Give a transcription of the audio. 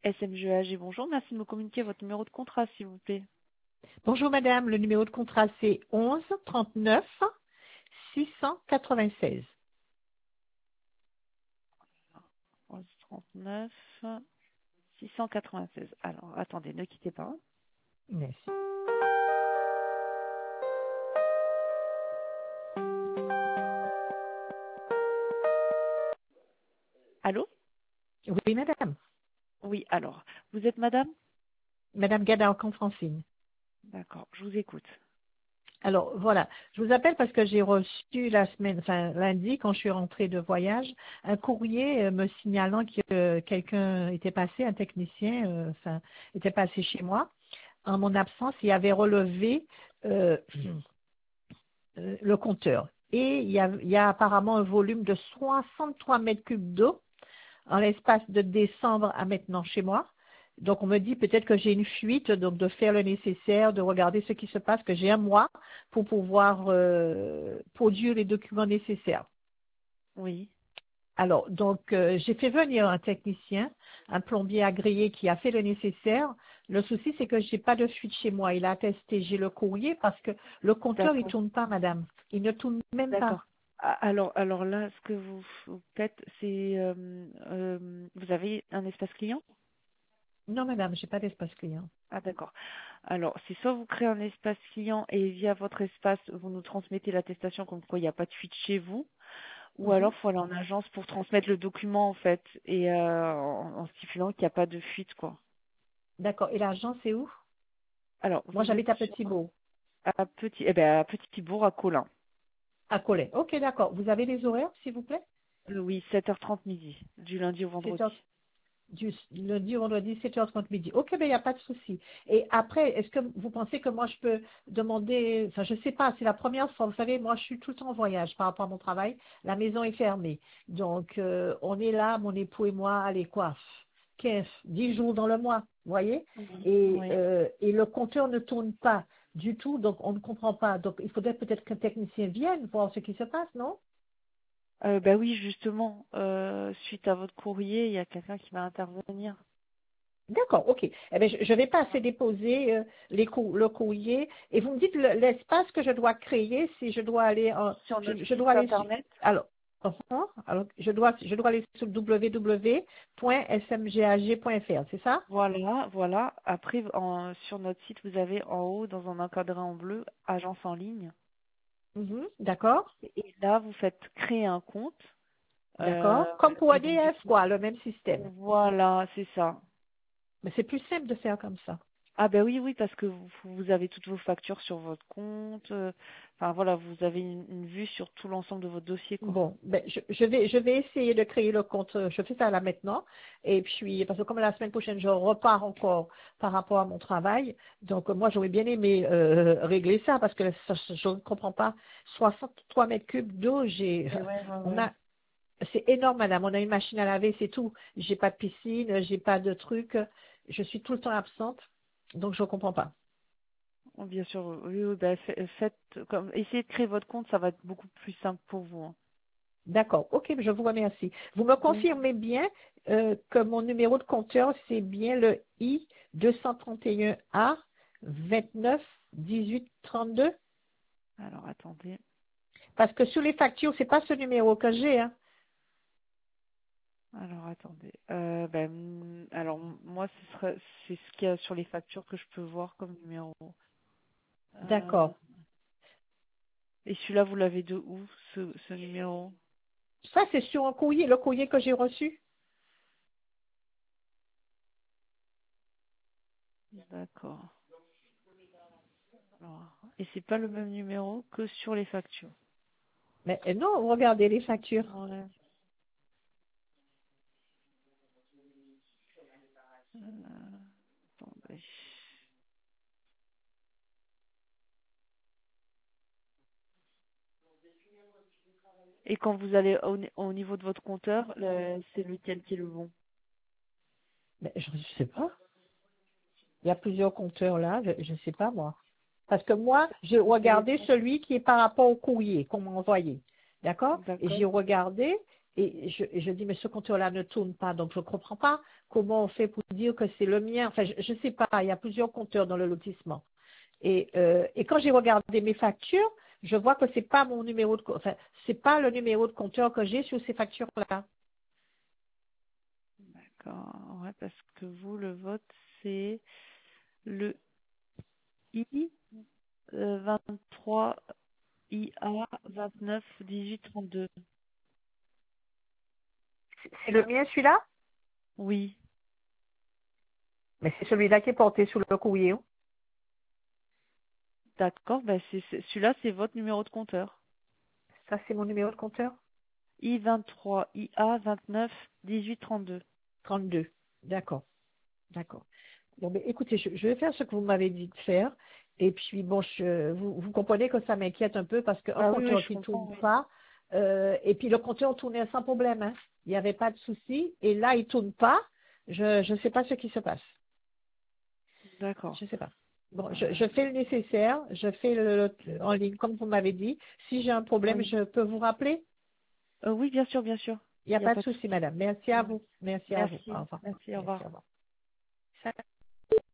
SMGAG, bonjour. Merci de me communiquer votre numéro de contrat, s'il vous plaît. Bonjour madame, le numéro de contrat c'est 11 39 696. 11 39 696. Alors, attendez, ne quittez pas. Merci. Allô? Oui madame, Oui, alors, vous êtes madame? madame Gada-Confrancine. D'accord, je vous écoute. Alors voilà, je vous appelle parce que j'ai reçu lundi, quand je suis rentrée de voyage, un courrier me signalant que quelqu'un était passé, un technicien, était passé chez moi. En mon absence, il avait relevé euh, le compteur. Et il y a apparemment un volume de 63 mètres cubes d'eau en l'espace de décembre à maintenant chez moi. Donc, on me dit peut-être que j'ai une fuite, donc de faire le nécessaire, de regarder ce qui se passe, que j'ai un mois pour pouvoir produire les documents nécessaires. Oui, Alors, donc, j'ai fait venir un technicien, un plombier agréé qui a fait le nécessaire. Le souci, c'est que j'ai pas de fuite chez moi. Il a attesté, j'ai le courrier parce que le compteur, il d'accord, tourne pas, madame. Il ne tourne même pas. d'accord. Alors là, ce que vous faites, c'est... vous avez un espace client? Non, madame, j'ai pas d'espace client. Ah, d'accord. Alors, c'est soit vous créez un espace client et via votre espace, vous nous transmettez l'attestation comme quoi il n'y a pas de fuite chez vous, ou Mhm. alors il faut aller en agence pour transmettre le document en fait, et en stipulant qu'il n'y a pas de fuite, quoi. D'accord. Et l'argent, c'est où? Alors, Moi, vous êtes j'habite à Petit-Beau, à Petit Bourg, à Colin. à Collet. Ok, d'accord. Vous avez les horaires, s'il vous plaît? Oui, 7h30 midi, du lundi au 7 vendredi. heures du lundi au vendredi, 7h30 midi. Ok, ben il n'y a pas de souci. Et après, est-ce que vous pensez que moi je peux demander, enfin je sais pas, c'est la première fois, vous savez, moi je suis tout le temps en voyage par rapport à mon travail, la maison est fermée. Donc on est là, mon époux et moi, allez quoi, 15, 10 jours dans le mois, vous voyez, Oui, oui. et le compteur ne tourne pas du tout, donc on ne comprend pas. Donc il faudrait peut-être qu'un technicien vienne voir ce qui se passe, non? Bah oui, justement, suite à votre courrier, il y a quelqu'un qui va intervenir. D'accord, ok. Eh bien, je vais passer déposer le courrier et vous me dites l'espace que je dois créer si je dois aller Sur notre je dois site aller internet. alors je dois aller sur www.smgag.fr, c'est ça? Voilà, voilà. Après, sur notre site, vous avez en haut, dans un encadré en bleu, agence en ligne. Mhm, d'accord, Et là, vous faites créer un compte. d'accord. Comme pour Et donc, du ADF, coup, quoi, le même système. voilà, c'est ça. Mais c'est plus simple de faire comme ça. Ah ben oui, oui, parce que vous avez toutes vos factures sur votre compte. Enfin voilà, vous avez une vue sur tout l'ensemble de votre dossier, quoi. Bon, ben, je vais essayer de créer le compte. Je fais ça là maintenant. Et puis, parce que comme la semaine prochaine, je repars encore par rapport à mon travail. Donc, moi, j'aurais bien aimé régler ça parce que je ne comprends pas. 63 mètres cubes d'eau, Et ouais, ouais, on ouais. a, c'est énorme, madame. On a une machine à laver, c'est tout. J'ai pas de piscine, j'ai pas de truc. Je suis tout le temps absente. Donc, je ne comprends pas. Oh, bien sûr, oui, oui, ben, faites comme, essayez de créer votre compte, ça va être beaucoup plus simple pour vous, hein. D'accord, ok, je vous remercie. Vous me Donc, confirmez bien que mon numéro de compteur, c'est bien le I 231A 29 18 32? alors attendez. Parce que sur les factures, c'est pas ce numéro que j'ai, hein. Alors attendez. Alors moi, c'est ce qu'il y a sur les factures que je peux voir comme numéro. Euh, D'accord. et celui-là, vous l'avez de où, ce numéro? Ça, c'est sur un courrier, le courrier que j'ai reçu. D'accord. Alors, et c'est pas le même numéro que sur les factures. Mais non, regardez les factures. Ouais. Euh, attendez. Et quand vous allez au niveau de votre compteur, c'est lequel qui est le bon? Mais je ne sais pas. Il y a plusieurs compteurs là, je ne sais pas moi. Parce que moi, j'ai regardé celui qui est par rapport au courrier qu'on m'a envoyé. D'accord? Et j'ai D'accord. regardé et je dis, mais ce compteur-là ne tourne pas, donc je ne comprends pas comment on fait pour dire que c'est le mien. Enfin, je ne sais pas, il y a plusieurs compteurs dans le lotissement. Et quand j'ai regardé mes factures, je vois que c'est pas mon numéro de, enfin, c'est pas le numéro de compteur que j'ai sur ces factures-là. D'accord. Ouais, parce que vous, le vote, c'est le I 23 IA 29 18 32. C'est le mien, celui-là? Oui, Mais c'est celui-là qui est porté sur le courrier. Hein. d'accord. Ben celui-là, c'est votre numéro de compteur. Ça, c'est mon numéro de compteur? I 23 IA 29 18 32. 32. D'accord, d'accord. Bon, mais écoutez, je vais faire ce que vous m'avez dit de faire. Et puis, bon, vous comprenez que ça m'inquiète un peu parce qu'un Ah oui, oui, compteur je qui ne comprends, tourne oui. pas, et puis le compteur tournait sans problème. Hein. Il n'y avait pas de souci. Et là, il ne tourne pas. Je ne sais pas ce qui se passe. D'accord. Je ne sais pas. Bon, Euh, je fais le nécessaire. Je fais en ligne, comme vous m'avez dit. Si j'ai un problème, oui. je peux vous rappeler. Oui, bien sûr, bien sûr. Il n'y a Il n'y a pas de pas de souci, souci. madame. Merci à Oui. vous. Merci à vous. Au Merci. revoir. Merci, au Merci, revoir. au revoir.